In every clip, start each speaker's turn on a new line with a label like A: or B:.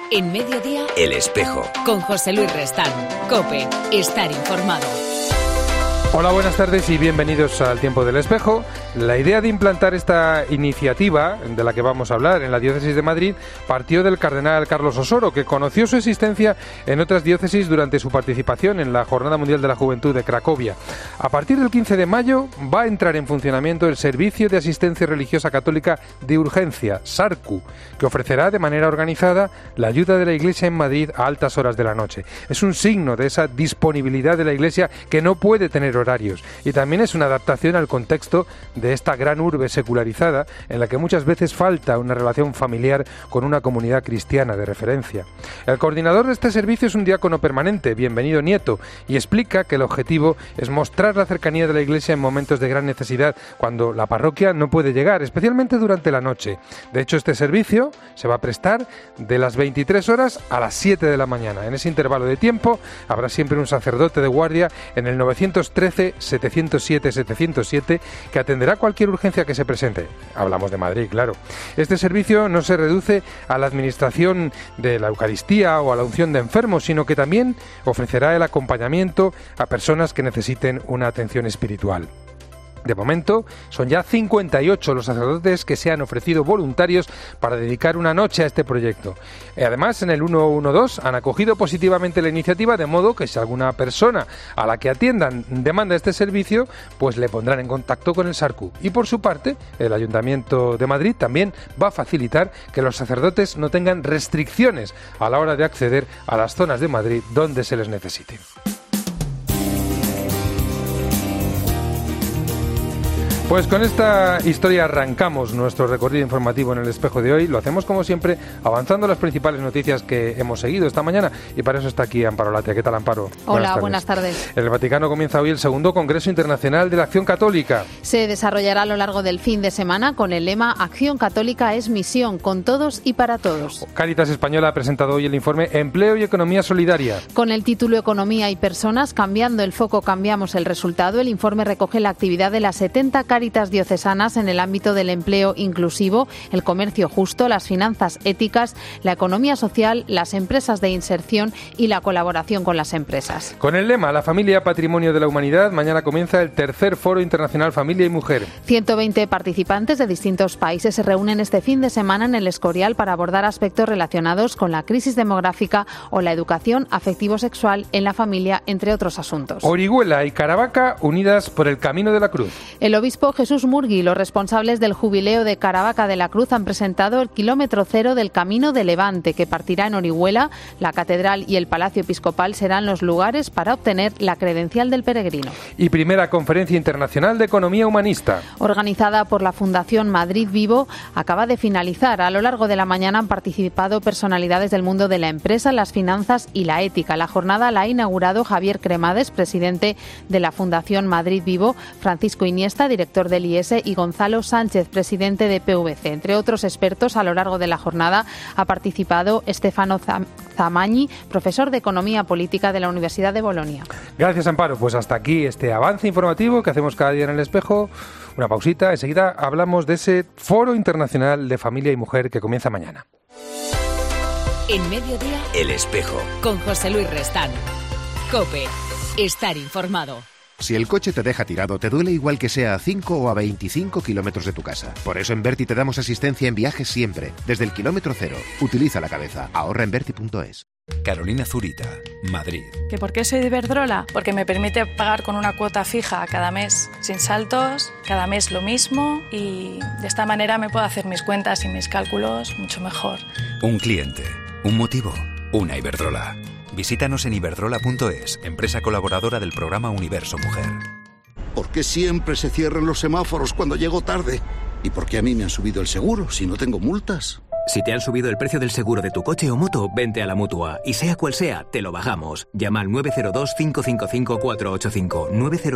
A: En Mediodía,
B: El Espejo.
A: Con José Luis Restán. COPE. Estar informado.
C: Hola, buenas tardes y bienvenidos al Tiempo del Espejo. La idea de implantar esta iniciativa, de la que vamos a hablar en la diócesis de Madrid, partió del cardenal Carlos Osoro, que conoció su existencia en otras diócesis durante su participación en la Jornada Mundial de la Juventud de Cracovia. A partir del 15 de mayo va a entrar en funcionamiento el Servicio de Asistencia Religiosa Católica de Urgencia, SARCU, que ofrecerá de manera organizada la ayuda de la Iglesia en Madrid a altas horas de la noche. Es un signo de esa disponibilidad de la Iglesia que no puede tener horarios, y también es una adaptación al contexto de esta gran urbe secularizada en la que muchas veces falta una relación familiar con una comunidad cristiana de referencia. El coordinador de este servicio es un diácono permanente, Bienvenido Nieto, y explica que el objetivo es mostrar la cercanía de la Iglesia en momentos de gran necesidad, cuando la parroquia no puede llegar, especialmente durante la noche. De hecho, este servicio se va a prestar de las 23 horas a las 7 de la mañana. En ese intervalo de tiempo habrá siempre un sacerdote de guardia en el 913-707-707 que atenderá cualquier urgencia que se presente. Hablamos de Madrid, claro. Este servicio no se reduce a la administración de la Eucaristía o a la unción de enfermos, sino que también ofrecerá el acompañamiento a personas que necesiten una atención espiritual. De momento, son ya 58 los sacerdotes que se han ofrecido voluntarios para dedicar una noche a este proyecto. Además, en el 112 han acogido positivamente la iniciativa, de modo que si alguna persona a la que atiendan demanda este servicio, pues le pondrán en contacto con el SARCU. Y por su parte, el Ayuntamiento de Madrid también va a facilitar que los sacerdotes no tengan restricciones a la hora de acceder a las zonas de Madrid donde se les necesite. Pues con esta historia arrancamos nuestro recorrido informativo en El Espejo de hoy. Lo hacemos como siempre avanzando las principales noticias que hemos seguido esta mañana, y para eso está aquí Amparo Latia. ¿Qué tal, Amparo?
D: Hola, buenas tardes.
C: En el Vaticano comienza hoy el segundo Congreso Internacional de la Acción Católica.
D: Se desarrollará a lo largo del fin de semana con el lema Acción Católica es misión, con todos y para todos.
C: Cáritas Española ha presentado hoy el informe Empleo y Economía Solidaria.
D: Con el título Economía y Personas, cambiando el foco, cambiamos el resultado. El informe recoge la actividad de las 70 Cáritas diocesanas en el ámbito del empleo inclusivo, el comercio justo, las finanzas éticas, la economía social, las empresas de inserción y la colaboración con las empresas.
C: Con el lema La familia, patrimonio de la humanidad, mañana comienza el tercer Foro Internacional Familia y Mujer.
D: 120 participantes de distintos países se reúnen este fin de semana en el Escorial para abordar aspectos relacionados con la crisis demográfica o la educación afectivo-sexual en la familia, entre otros asuntos.
C: Orihuela y Caravaca unidas por el Camino de la Cruz.
D: El obispo Jesús Murgui y los responsables del jubileo de Caravaca de la Cruz han presentado el kilómetro cero del Camino de Levante, que partirá en Orihuela. La catedral y el Palacio Episcopal serán los lugares para obtener la credencial del peregrino.
C: Y primera Conferencia Internacional de Economía Humanista,
D: organizada por la Fundación Madrid Vivo, acaba de finalizar. A lo largo de la mañana han participado personalidades del mundo de la empresa, las finanzas y la ética. La jornada la ha inaugurado Javier Cremades, presidente de la Fundación Madrid Vivo, Francisco Iniesta, director del IES, y Gonzalo Sánchez, presidente de PVC. Entre otros expertos, a lo largo de la jornada ha participado Stefano Zamañi, profesor de Economía Política de la Universidad de Bolonia.
C: Gracias, Amparo. Pues hasta aquí este avance informativo que hacemos cada día en El Espejo. Una pausita, enseguida hablamos de ese Foro Internacional de Familia y Mujer que comienza mañana.
A: En Mediodía,
B: El Espejo.
A: Con José Luis Restán. COPE. Estar informado.
E: Si el coche te deja tirado, te duele igual que sea a 5 o a 25 kilómetros de tu casa. Por eso en Berti te damos asistencia en viajes siempre, desde el kilómetro cero. Utiliza la cabeza. Ahorra en Berti.es.
B: Carolina Zurita, Madrid.
F: ¿Que por qué soy de Iberdrola? Porque me permite pagar con una cuota fija cada mes, sin saltos, cada mes lo mismo, y de esta manera me puedo hacer mis cuentas y mis cálculos mucho mejor.
B: Un cliente, un motivo, una Iberdrola. Visítanos en iberdrola.es, empresa colaboradora del programa Universo Mujer.
G: ¿Por qué siempre se cierran los semáforos cuando llego tarde? ¿Y por qué a mí me han subido el seguro si no tengo multas?
H: Si te han subido el precio del seguro de tu coche o moto, vente a la Mutua. Y sea cual sea, te lo bajamos. Llama al 902-555-485.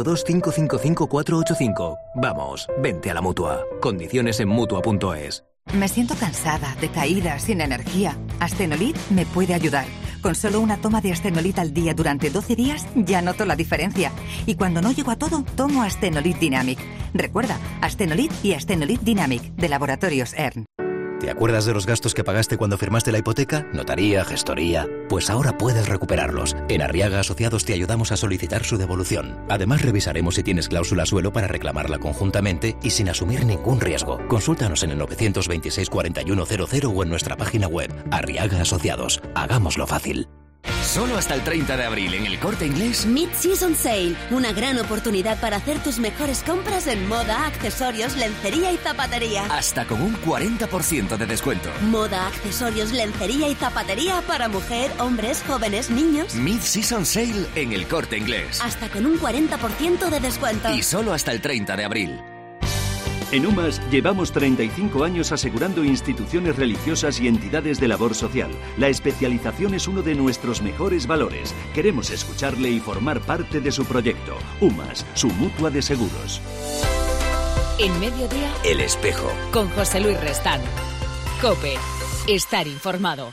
H: 902-555-485. Vamos, vente a la Mutua. Condiciones en Mutua.es.
I: Me siento cansada, decaída, sin energía. Astenolit me puede ayudar. Con solo una toma de Astenolit al día durante 12 días ya noto la diferencia. Y cuando no llego a todo, tomo Astenolit Dynamic. Recuerda, Astenolit y Astenolit Dynamic, de Laboratorios ERN.
E: ¿Te
J: acuerdas de los gastos que pagaste cuando firmaste la hipoteca? Notaría, gestoría... Pues ahora puedes recuperarlos. En Arriaga Asociados te ayudamos a solicitar su devolución. Además, revisaremos si tienes cláusula suelo para reclamarla conjuntamente y sin asumir ningún riesgo. Consúltanos en el 926 4100 o en nuestra página web. Arriaga Asociados. Hagámoslo fácil.
K: Solo hasta el 30 de abril en El Corte Inglés.
L: Mid-Season Sale, una gran oportunidad para hacer tus mejores compras en moda, accesorios, lencería y zapatería.
K: Hasta con un 40% de descuento.
L: Moda, accesorios, lencería y zapatería para mujer, hombres, jóvenes, niños.
K: Mid-Season Sale en El Corte Inglés.
L: Hasta con un 40% de descuento.
K: Y solo hasta el 30 de abril.
M: En UMAS llevamos 35 años asegurando instituciones religiosas y entidades de labor social. La especialización es uno de nuestros mejores valores. Queremos escucharle y formar parte de su proyecto. UMAS, su mutua de seguros.
A: En Mediodía,
K: El Espejo.
A: Con José Luis Restán. COPE. Estar informado.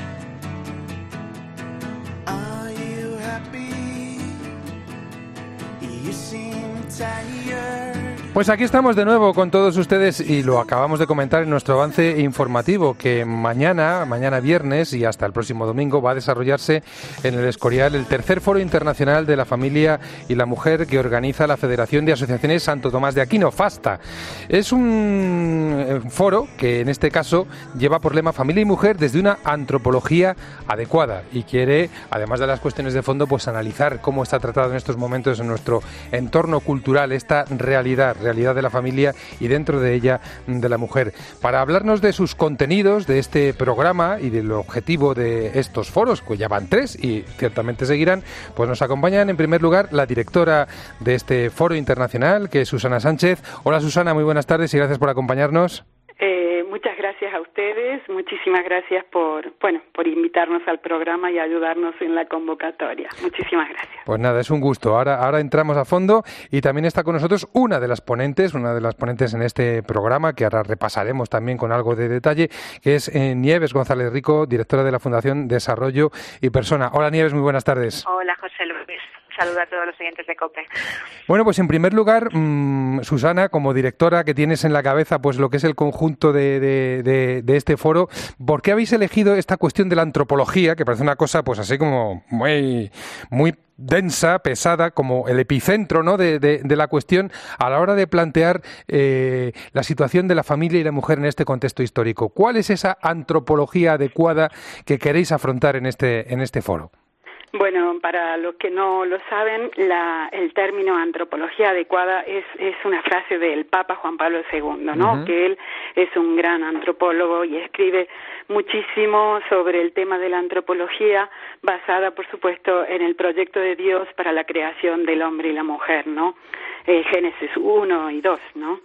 C: Pues aquí estamos de nuevo con todos ustedes y lo acabamos de comentar en nuestro avance informativo, que mañana viernes y hasta el próximo domingo va a desarrollarse en el Escorial el tercer Foro Internacional de la Familia y la Mujer que organiza la Federación de Asociaciones Santo Tomás de Aquino, FASTA. Es un foro que en este caso lleva por lema Familia y Mujer desde una antropología adecuada y quiere, además de las cuestiones de fondo, pues analizar cómo está tratado en estos momentos en nuestro entorno cultural esta realidad de la familia y dentro de ella de la mujer. Para hablarnos de sus contenidos, de este programa y del objetivo de estos foros, que ya van 3 y ciertamente seguirán, pues nos acompañan en primer lugar la directora de este foro internacional, que es Susana Sánchez. Hola Susana, muy buenas tardes y gracias por acompañarnos.
N: Muchas gracias a ustedes, muchísimas gracias por invitarnos al programa y ayudarnos en la convocatoria. Muchísimas gracias.
C: Pues nada, es un gusto. Ahora entramos a fondo y también está con nosotros una de las ponentes en este programa, que ahora repasaremos también con algo de detalle, que es Nieves González Rico, directora de la Fundación Desarrollo y Persona. Hola Nieves, muy buenas tardes.
O: Hola José Luis. Saludos a todos los oyentes de COPE.
C: Bueno, pues en primer lugar, Susana, como directora que tienes en la cabeza pues lo que es el conjunto de este foro, ¿por qué habéis elegido esta cuestión de la antropología, que parece una cosa pues así como muy densa, pesada, como el epicentro, ¿no?, de la cuestión a la hora de plantear la situación de la familia y la mujer en este contexto histórico? ¿Cuál es esa antropología adecuada que queréis afrontar en este foro?
N: Bueno, para los que no lo saben, el término antropología adecuada es una frase del Papa Juan Pablo II, ¿no? Uh-huh. Que él es un gran antropólogo y escribe muchísimo sobre el tema de la antropología, basada, por supuesto, en el proyecto de Dios para la creación del hombre y la mujer, ¿no? Génesis 1 y 2, ¿no?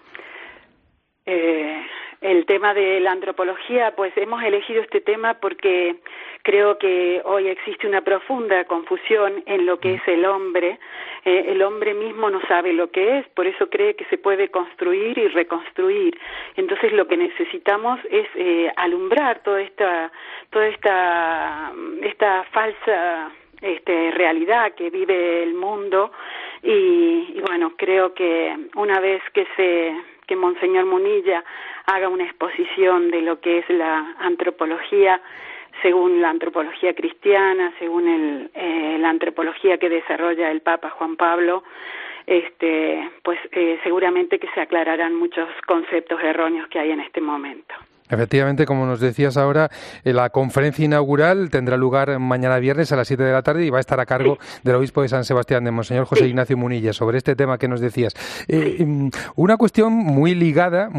N: El tema de la antropología, pues hemos elegido este tema porque creo que hoy existe una profunda confusión en lo que es el hombre. El hombre mismo no sabe lo que es, por eso cree que se puede construir y reconstruir. Entonces lo que necesitamos es alumbrar toda esta falsa realidad que vive el mundo y bueno, creo que una vez que Monseñor Munilla haga una exposición de lo que es la antropología, según la antropología cristiana, según la antropología que desarrolla el Papa Juan Pablo, seguramente que se aclararán muchos conceptos erróneos que hay en este momento.
C: Efectivamente, como nos decías ahora, la conferencia inaugural tendrá lugar mañana viernes a las 7 de la tarde y va a estar a cargo del obispo de San Sebastián, de Monseñor José Ignacio Munilla, sobre este tema que nos decías. Una cuestión muy ligada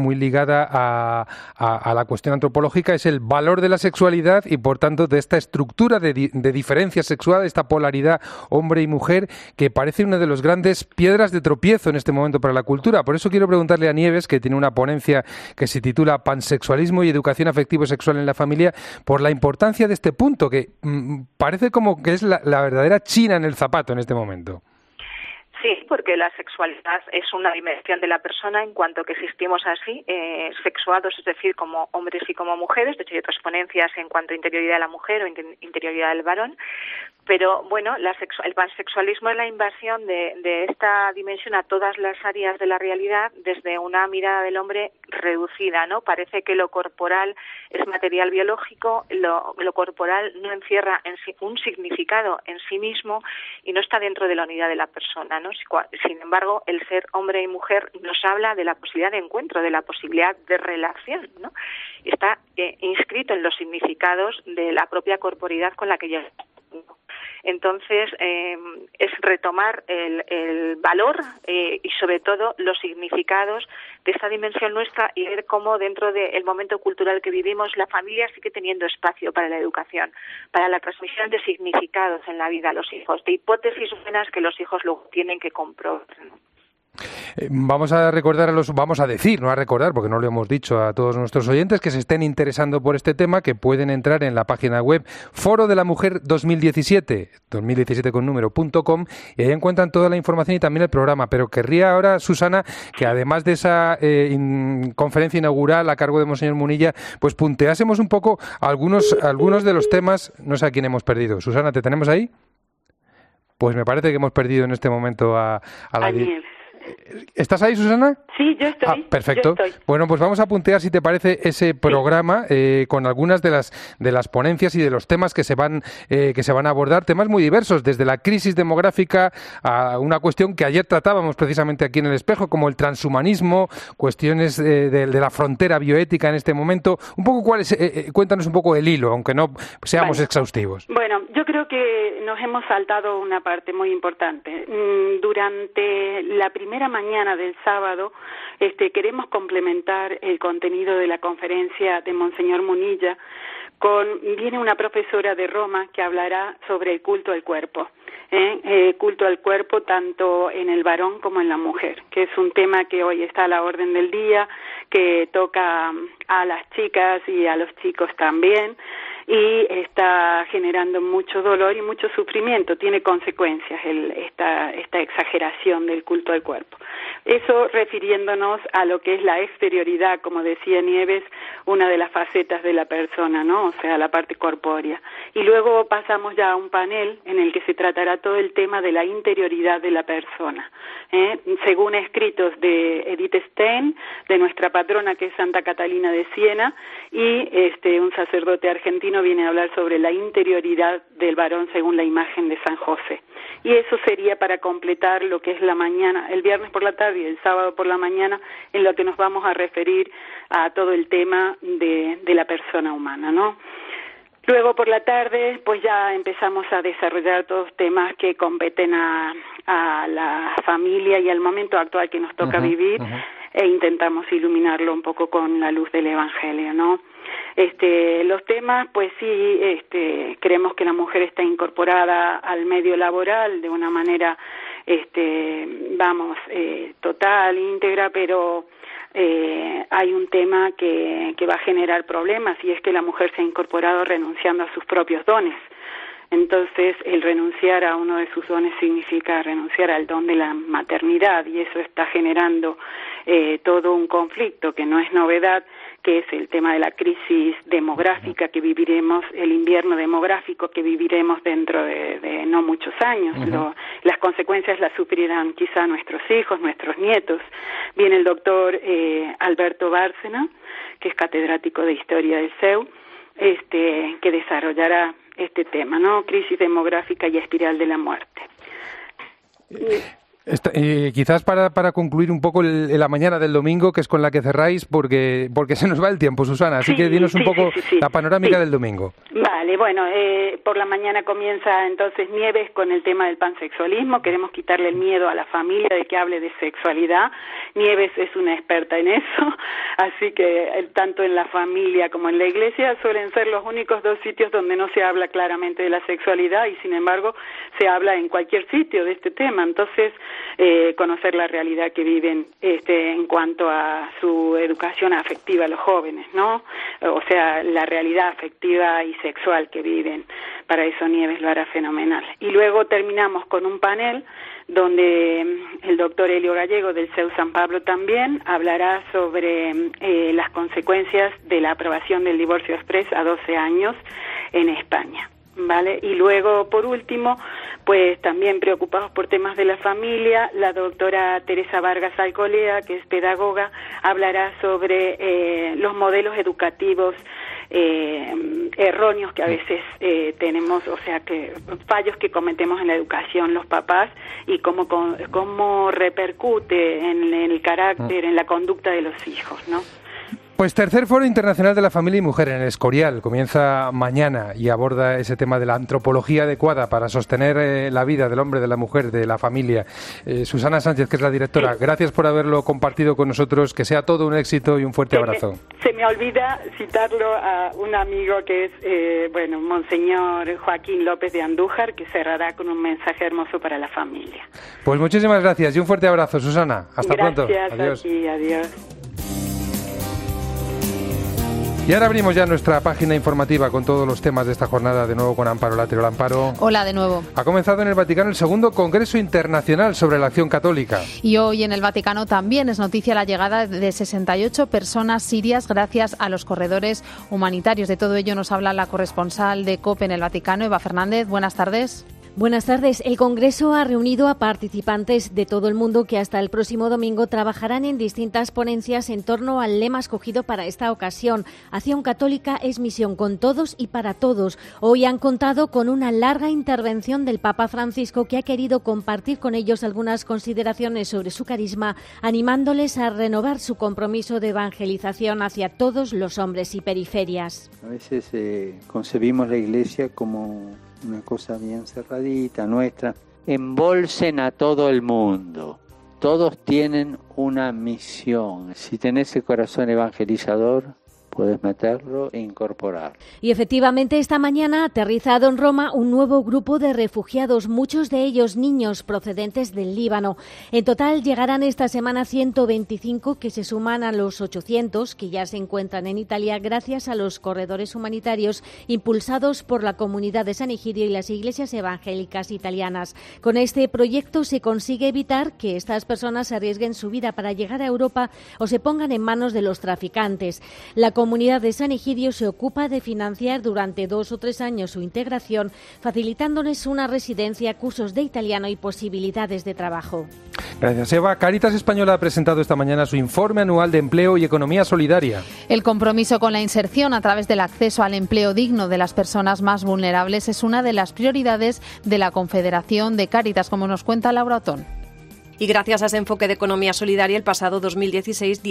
C: a la cuestión antropológica es el valor de la sexualidad y, por tanto, de esta estructura de diferencia sexual, esta polaridad hombre y mujer, que parece una de las grandes piedras de tropiezo en este momento para la cultura. Por eso quiero preguntarle a Nieves, que tiene una ponencia que se titula Pansexualismo y educación afectivo-sexual en la familia, por la importancia de este punto, que parece como que es la verdadera china en el zapato en este momento.
O: Sí, porque la sexualidad es una dimensión de la persona en cuanto que existimos así, sexuados, es decir, como hombres y como mujeres. De hecho, hay otras ponencias en cuanto a interioridad de la mujer o interioridad del varón. Pero, bueno, el pansexualismo es la invasión de esta dimensión a todas las áreas de la realidad desde una mirada del hombre reducida, ¿no? Parece que lo corporal es material biológico, lo corporal no encierra en sí un significado en sí mismo y no está dentro de la unidad de la persona, ¿no? Sin embargo, el ser hombre y mujer nos habla de la posibilidad de encuentro, de la posibilidad de relación, ¿no? Está inscrito en los significados de la propia corporidad con la que ya. Entonces, es retomar el valor y, sobre todo, los significados de esta dimensión nuestra y ver cómo dentro del momento cultural que vivimos la familia sigue teniendo espacio para la educación, para la transmisión de significados en la vida a los hijos, de hipótesis buenas que los hijos luego tienen que comprobar, ¿no?
C: Vamos a decir, no a recordar, porque no lo hemos dicho a todos nuestros oyentes que se estén interesando por este tema, que pueden entrar en la página web Foro de la Mujer 2017 con número.com, y ahí encuentran toda la información y también el programa. Pero querría ahora, Susana, que además de esa conferencia inaugural a cargo de Monseñor Munilla, pues punteásemos un poco algunos de los temas. No sé a quién hemos perdido. Susana, ¿te tenemos ahí? Pues me parece que hemos perdido en este momento a la... ¿Estás ahí, Susana?
N: Sí, yo estoy.
C: Perfecto.
N: Yo estoy.
C: Bueno, pues vamos a puntear, si te parece, ese programa con algunas de las ponencias y de los temas que se van a abordar, temas muy diversos, desde la crisis demográfica a una cuestión que ayer tratábamos precisamente aquí en El Espejo, como el transhumanismo, cuestiones de la frontera bioética en este momento. Un poco cuéntanos un poco el hilo, aunque no seamos exhaustivos.
N: Bueno, yo creo que nos hemos saltado una parte muy importante. Durante la primera mañana del sábado queremos complementar el contenido de la conferencia de Monseñor Munilla viene una profesora de Roma que hablará sobre el culto al cuerpo. Culto al cuerpo tanto en el varón como en la mujer, que es un tema que hoy está a la orden del día, que toca a las chicas y a los chicos también, y está generando mucho dolor y mucho sufrimiento, tiene consecuencias esta exageración del culto al cuerpo. Eso refiriéndonos a lo que es la exterioridad, como decía Nieves, una de las facetas de la persona, ¿no? O sea, la parte corpórea. Y luego pasamos ya a un panel en el que se tratará todo el tema de la interioridad de la persona, según escritos de Edith Stein, de nuestra patrona que es Santa Catalina de Siena, y un sacerdote argentino viene a hablar sobre la interioridad del varón según la imagen de San José. Y eso sería para completar lo que es la mañana, el viernes por la tarde y el sábado por la mañana, en lo que nos vamos a referir a todo el tema de la persona humana, ¿no? Luego por la tarde, pues ya empezamos a desarrollar todos temas que competen a la familia y al momento actual que nos toca vivir, e intentamos iluminarlo un poco con la luz del Evangelio, ¿no? Los temas, pues sí, creemos que la mujer está incorporada al medio laboral de una manera, total, íntegra, pero hay un tema que va a generar problemas, y es que la mujer se ha incorporado renunciando a sus propios dones. Entonces, el renunciar a uno de sus dones significa renunciar al don de la maternidad, y eso está generando todo un conflicto que no es novedad, que es el tema de la crisis demográfica que viviremos, el invierno demográfico que viviremos dentro de no muchos años. Las consecuencias las sufrirán quizá nuestros hijos, nuestros nietos. Viene el doctor Alberto Bárcena, que es catedrático de Historia del CEU, que desarrollará este tema, ¿no? Crisis demográfica y espiral de la muerte.
C: Quizás para concluir un poco la mañana del domingo, que es con la que cerráis, porque se nos va el tiempo, Susana, así que dinos un poco la panorámica del domingo.
N: Vale, bueno, por la mañana comienza entonces Nieves con el tema del pansexualismo. Queremos quitarle el miedo a la familia de que hable de sexualidad. Nieves es una experta en eso, así que tanto en la familia como en la iglesia suelen ser los únicos dos sitios donde no se habla claramente de la sexualidad, y sin embargo se habla en cualquier sitio de este tema. Entonces, conocer la realidad que viven en cuanto a su educación afectiva a los jóvenes, ¿no? O sea, la realidad afectiva y sexual que viven. Para eso Nieves lo hará fenomenal. Y luego terminamos con un panel donde el doctor Helio Gallego del CEU San Pablo también hablará sobre las consecuencias de la aprobación del divorcio exprés a 12 años en España, ¿vale? Y luego, por último, pues también preocupados por temas de la familia, la doctora Teresa Vargas Alcolea, que es pedagoga, hablará sobre los modelos educativos erróneos que a veces tenemos, o sea, que fallos que cometemos en la educación los papás y cómo repercute en el carácter, en la conducta de los hijos, ¿no?
C: Pues tercer Foro Internacional de la Familia y Mujer en el Escorial comienza mañana y aborda ese tema de la antropología adecuada para sostener la vida del hombre, de la mujer, de la familia. Susana Sánchez, que es la directora, gracias por haberlo compartido con nosotros, que sea todo un éxito y un fuerte abrazo.
N: Se me olvida citarlo a un amigo que es, Monseñor Joaquín López de Andújar, que cerrará con un mensaje hermoso para la familia.
C: Pues muchísimas gracias y un fuerte abrazo, Susana. Hasta pronto.
N: Gracias
C: Adiós.
N: a ti, adiós.
C: Y ahora abrimos ya nuestra página informativa con todos los temas de esta jornada, de nuevo con Amparo Latre. Amparo.
D: Hola de nuevo.
C: Ha comenzado en el Vaticano el segundo Congreso Internacional sobre la Acción Católica.
D: Y hoy en el Vaticano también es noticia la llegada de 68 personas sirias gracias a los corredores humanitarios. De todo ello nos habla la corresponsal de COPE en el Vaticano, Eva Fernández. Buenas tardes.
P: Buenas tardes. El Congreso ha reunido a participantes de todo el mundo que hasta el próximo domingo trabajarán en distintas ponencias en torno al lema escogido para esta ocasión. Acción Católica es misión con todos y para todos. Hoy han contado con una larga intervención del Papa Francisco, que ha querido compartir con ellos algunas consideraciones sobre su carisma, animándoles a renovar su compromiso de evangelización hacia todos los hombres y periferias.
Q: A veces concebimos la Iglesia como una cosa bien cerradita, nuestra. Embolsen a todo el mundo. Todos tienen una misión. Si tenés el corazón evangelizador, puedes meterlo e incorporar.
P: Y efectivamente esta mañana ha aterrizado en Roma un nuevo grupo de refugiados, muchos de ellos niños procedentes del Líbano. En total llegarán esta semana 125, que se suman a los 800 que ya se encuentran en Italia gracias a los corredores humanitarios impulsados por la comunidad de San Egidio y las iglesias evangélicas italianas. Con este proyecto se consigue evitar que estas personas arriesguen su vida para llegar a Europa o se pongan en manos de los traficantes. La comunidad de San Egidio se ocupa de financiar durante 2 o 3 años su integración, facilitándoles una residencia, cursos de italiano y posibilidades de trabajo.
C: Gracias, Eva. Cáritas Española ha presentado esta mañana su informe anual de empleo y economía solidaria.
D: El compromiso con la inserción a través del acceso al empleo digno de las personas más vulnerables es una de las prioridades de la Confederación de Cáritas, como nos cuenta Laura Otón.
R: Y gracias a ese enfoque de economía solidaria, el pasado 2016,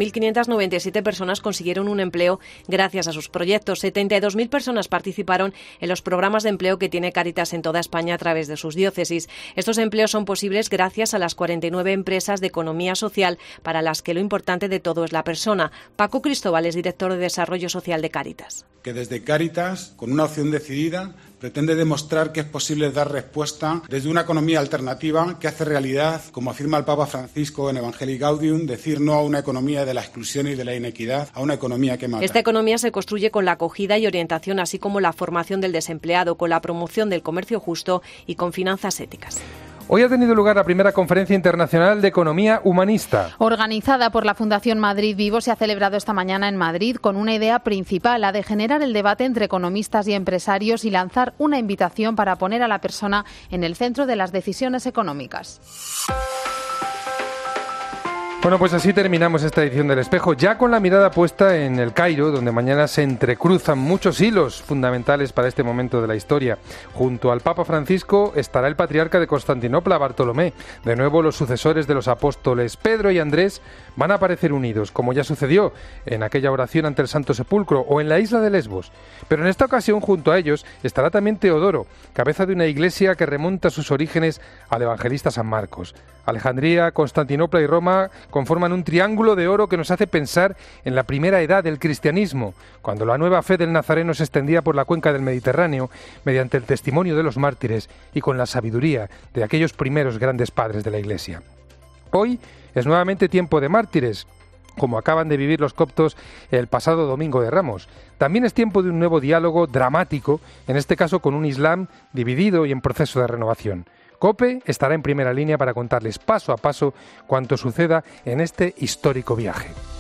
R: 16.597 personas consiguieron un empleo gracias a sus proyectos. 72.000 personas participaron en los programas de empleo que tiene Cáritas en toda España a través de sus diócesis. Estos empleos son posibles gracias a las 49 empresas de economía social, para las que lo importante de todo es la persona. Paco Cristóbal es director de Desarrollo Social de Cáritas.
S: Que desde Cáritas, con una opción decidida, pretende demostrar que es posible dar respuesta desde una economía alternativa que hace realidad, como afirma el Papa Francisco en Evangelii Gaudium, decir no a una economía de la exclusión y de la inequidad, a una economía que mata.
R: Esta economía se construye con la acogida y orientación, así como la formación del desempleado, con la promoción del comercio justo y con finanzas éticas.
C: Hoy ha tenido lugar la primera Conferencia Internacional de Economía Humanista.
D: Organizada por la Fundación Madrid Vivo, se ha celebrado esta mañana en Madrid con una idea principal, la de generar el debate entre economistas y empresarios y lanzar una invitación para poner a la persona en el centro de las decisiones económicas.
C: Bueno, pues así terminamos esta edición del Espejo, ya con la mirada puesta en el Cairo, donde mañana se entrecruzan muchos hilos fundamentales para este momento de la historia. Junto al Papa Francisco estará el patriarca de Constantinopla, Bartolomé. De nuevo, los sucesores de los apóstoles Pedro y Andrés van a aparecer unidos, como ya sucedió en aquella oración ante el Santo Sepulcro o en la isla de Lesbos. Pero en esta ocasión, junto a ellos, estará también Teodoro, cabeza de una iglesia que remonta sus orígenes al evangelista San Marcos. Alejandría, Constantinopla y Roma conforman un triángulo de oro que nos hace pensar en la primera edad del cristianismo, cuando la nueva fe del Nazareno se extendía por la cuenca del Mediterráneo mediante el testimonio de los mártires y con la sabiduría de aquellos primeros grandes padres de la Iglesia. Hoy es nuevamente tiempo de mártires, como acaban de vivir los coptos el pasado Domingo de Ramos. También es tiempo de un nuevo diálogo dramático, en este caso con un Islam dividido y en proceso de renovación. COPE estará en primera línea para contarles paso a paso cuanto suceda en este histórico viaje.